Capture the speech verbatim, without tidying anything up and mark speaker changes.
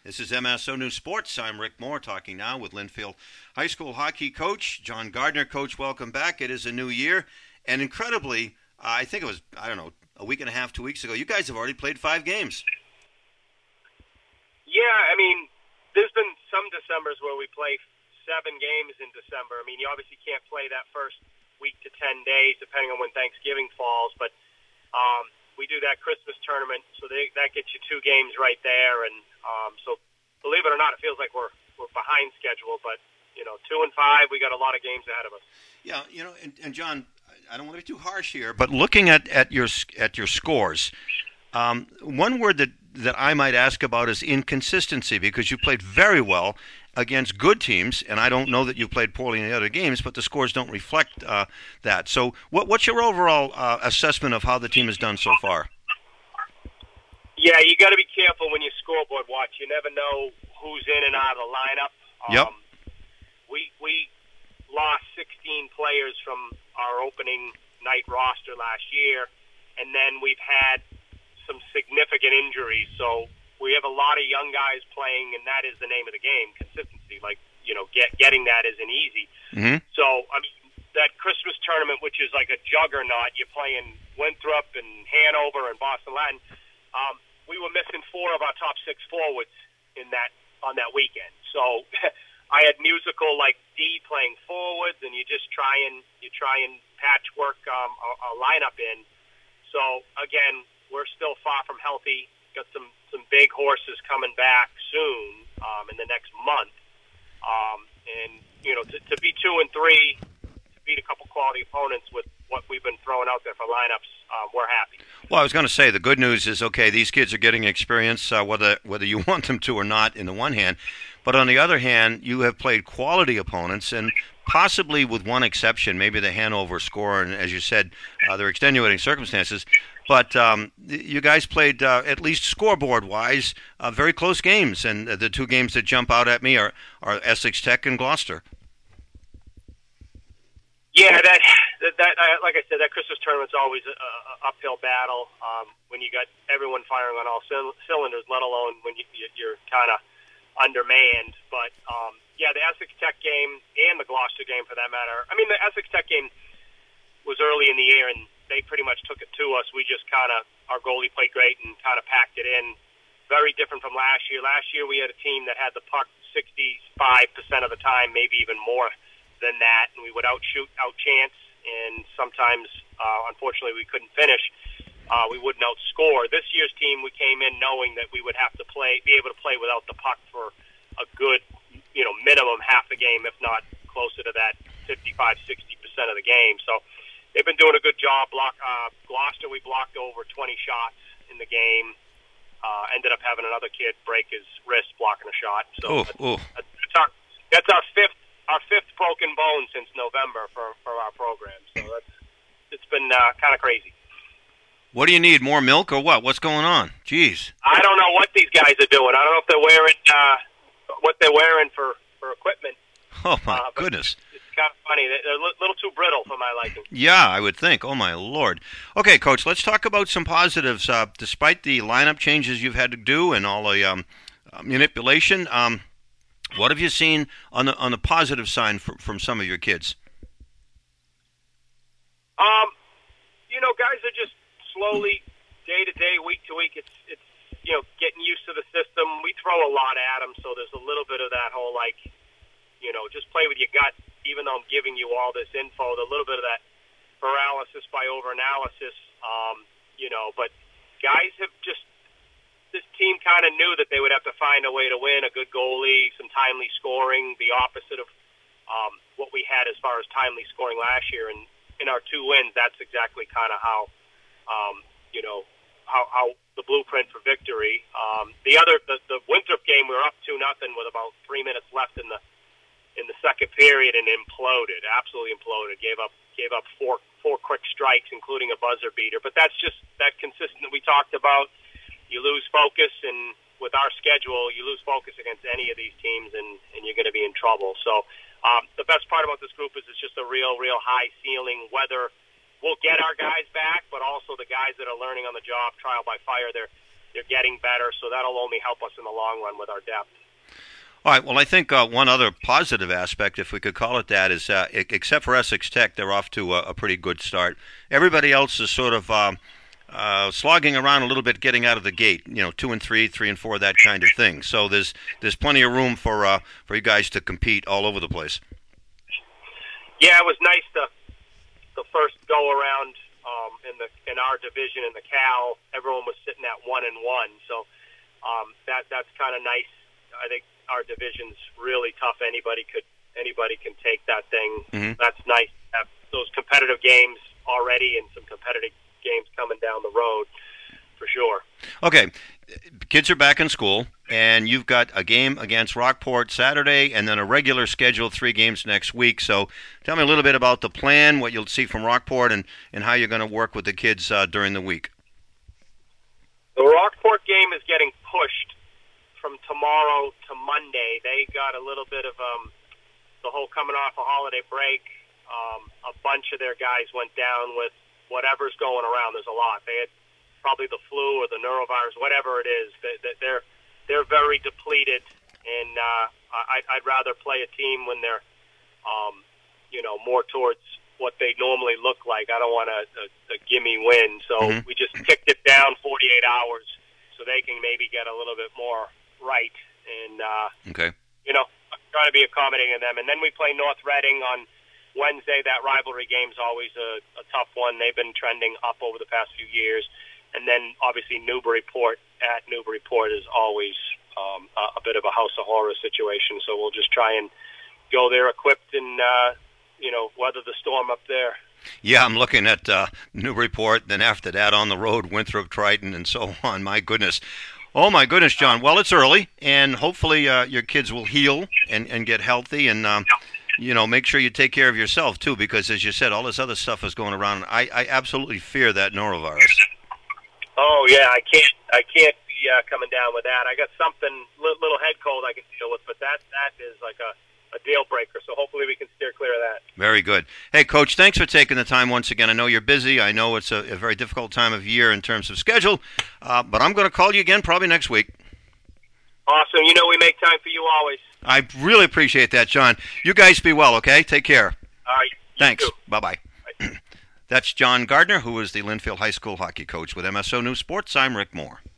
Speaker 1: This is M S O News Sports. I'm Rick Moore talking now with Linfield High School hockey coach John Gardner. Coach, welcome back. It is a new year, and incredibly, uh, I think it was, I don't know, a week and a half, two weeks ago, you guys have already played five games.
Speaker 2: Yeah, I mean, there's been some Decembers where we play seven games in December. I mean, you obviously can't play that first week to ten days, depending on when Thanksgiving falls, but um, we do that Christmas tournament, so they, that gets you two games right there, and um, so believe it or not, it feels like we're we're behind schedule, but you know, two and five, we got a lot of games ahead of us.
Speaker 1: Yeah, you know, and, and John, I don't want to be too harsh here, but looking at, at your at your scores, um, one word that, that I might ask about is inconsistency, because you played very well against good teams, and I don't know that you played poorly in the other games, but the scores don't reflect uh, that. So what, what's your overall uh, assessment of how the team has done so far?
Speaker 2: Yeah, you got to be careful when you scoreboard watch. You never know who's in and out of the lineup. Um,
Speaker 1: yep.
Speaker 2: We we lost sixteen players from our opening night roster last year, and then we've had some significant injuries. So we have a lot of young guys playing, and that is the name of the game, consistency. Like, you know, get, getting that isn't easy.
Speaker 1: Mm-hmm.
Speaker 2: So, I mean, that Christmas tournament, which is like a juggernaut, you're playing Winthrop and Hanover and Boston Latin. Um, we were missing four of our top six forwards in that on that weekend. So I had musical like D playing forwards, and you just try and you try and patchwork um, a, a lineup in. So again, we're still far from healthy. Got some some big horses coming back soon um, in the next month, um, and you know to, to be two and three, to beat a couple quality opponents with what we've been throwing out there for lineups, um, we're happy.
Speaker 1: Well, I was going to say the good news is, okay, these kids are getting experience, uh, whether whether you want them to or not, in the one hand. But on the other hand, you have played quality opponents, and possibly with one exception, maybe the Hanover score, and as you said, uh, they're extenuating circumstances. But um, you guys played, uh, at least scoreboard-wise, uh, very close games, and the two games that jump out at me are, are Essex Tech and Gloucester.
Speaker 2: Yeah, that that, that uh, like I said, that Christmas tournament's always a, a uphill battle um, when you got everyone firing on all c- cylinders, let alone when you, you're kind of undermanned. But um, yeah, the Essex Tech game and the Gloucester game, for that matter. I mean, the Essex Tech game was early in the year, and they pretty much took it to us. We just kind of, our goalie played great and kind of packed it in. Very different from last year. Last year we had a team that had the puck sixty-five percent of the time, maybe even more than that, and we would outshoot, outchance, and sometimes, uh, unfortunately, we couldn't finish. Uh, we wouldn't outscore. This year's team, we came in knowing that we would have to play, be able to play without the puck for a good, you know, minimum half the game, if not closer to that fifty-five, sixty percent of the game. So they've been doing a good job. Block, uh, Gloucester, we blocked over twenty shots in the game. Uh, ended up having another kid break his wrist blocking a shot. So
Speaker 1: ooh,
Speaker 2: that's,
Speaker 1: ooh.
Speaker 2: that's our that's our fifth our fifth broken bone since November for, for our program. So that's it's been uh, kind of crazy.
Speaker 1: What do you need? More milk or what? What's going on? Jeez.
Speaker 2: I don't know what these guys are doing. I don't know if they're wearing uh, what they're wearing for, for equipment.
Speaker 1: Oh my
Speaker 2: uh,
Speaker 1: goodness.
Speaker 2: It's kind of funny. They're a little too brittle for my liking.
Speaker 1: Yeah, I would think. Oh, my Lord. Okay, Coach, let's talk about some positives. Uh, despite the lineup changes you've had to do and all the um, uh, manipulation, um, what have you seen on the on the positive side from, from some of your kids?
Speaker 2: Um, you know, guys are just slowly, day to day, week to week, it's, it's you know, getting used to the system. We throw a lot at them, so there's a little bit of that whole, like, you know, just play with your gut. Even though I'm giving you all this info, a little bit of that paralysis by overanalysis, um, you know, but guys have just, this team kind of knew that they would have to find a way to win, a good goalie, some timely scoring, the opposite of um, what we had as far as timely scoring last year. And in our two wins, that's exactly kind of how, um, you know, how, how the blueprint for victory. Um, the other, the, the Winthrop game, we were up two nothing with about three minutes left in the in the second period and imploded, absolutely imploded. Gave up gave up four four quick strikes, including a buzzer beater. But that's just that consistent that we talked about. You lose focus, and with our schedule, you lose focus against any of these teams, and, and you're going to be in trouble. So um, the best part about this group is it's just a real, real high ceiling. Whether we'll get our guys back, but also the guys that are learning on the job, trial by fire, they're they're getting better, so that'll only help us in the long run with our depth.
Speaker 1: All right. Well, I think uh, one other positive aspect, if we could call it that, is uh, except for Essex Tech, they're off to a, a pretty good start. Everybody else is sort of um, uh, slogging around a little bit, getting out of the gate. You know, two and three, three and four, that kind of thing. So there's there's plenty of room for uh, for you guys to compete all over the place.
Speaker 2: Yeah, it was nice to the first go around um, in the in our division in the Cal. Everyone was sitting at one and one, so um, that that's kind of nice. I think our division's really tough. Anybody could anybody can take that thing.
Speaker 1: Mm-hmm.
Speaker 2: That's nice to have those competitive games already and some competitive games coming down the road for sure.
Speaker 1: Okay, kids are back in school, and you've got a game against Rockport Saturday, and then a regular schedule, three games next week. So tell me a little bit about the plan, what you'll see from Rockport, and, and how you're going to work with the kids uh, during the week.
Speaker 2: The Rockport game is getting pushed from tomorrow to Monday. They got a little bit of um, the whole coming off a holiday break. Um, a bunch of their guys went down with whatever's going around. There's a lot. They had probably the flu or the neurovirus, whatever it is. They, they, they're they're very depleted, and uh, I, I'd rather play a team when they're, um, you know, more towards what they normally look like. I don't want a, a, a gimme win, so
Speaker 1: Mm-hmm.
Speaker 2: we just kicked it down forty-eight hours so they can maybe get a little bit more right, and uh,
Speaker 1: Okay.
Speaker 2: you know, trying to be accommodating of them. And then we play North Reading on Wednesday. That rivalry game's always a, a tough one. They've been trending up over the past few years. And then obviously Newburyport at Newburyport is always um, a, a bit of a house of horror situation. So we'll just try and go there equipped and uh, you know, weather the storm up there.
Speaker 1: Yeah, I'm looking at uh, Newburyport, then after that on the road, Winthrop, Triton, and so on. My goodness. Oh, my goodness, John. Well, it's early, and hopefully uh, your kids will heal and, and get healthy, and, um, you know, make sure you take care of yourself, too, because, as you said, all this other stuff is going around. I, I absolutely fear that norovirus.
Speaker 2: Oh, yeah, I can't I can't be uh, coming down with that. I got something, li- little head cold I can deal with, but that that is like a, a deal breaker, so hopefully we can steer clear of that.
Speaker 1: Very good. Hey, Coach, thanks for taking the time once again. I know you're busy. I know it's a, a very difficult time of year in terms of schedule, uh, but I'm going to call you again probably next week.
Speaker 2: Awesome. You know we make time for you always.
Speaker 1: I really appreciate that, John. You guys be well, okay? Take care.
Speaker 2: All right.
Speaker 1: Thanks.
Speaker 2: Too.
Speaker 1: Bye-bye. That's John Gardner, who is the Linfield High School hockey coach with M S O News Sports. I'm Rick Moore.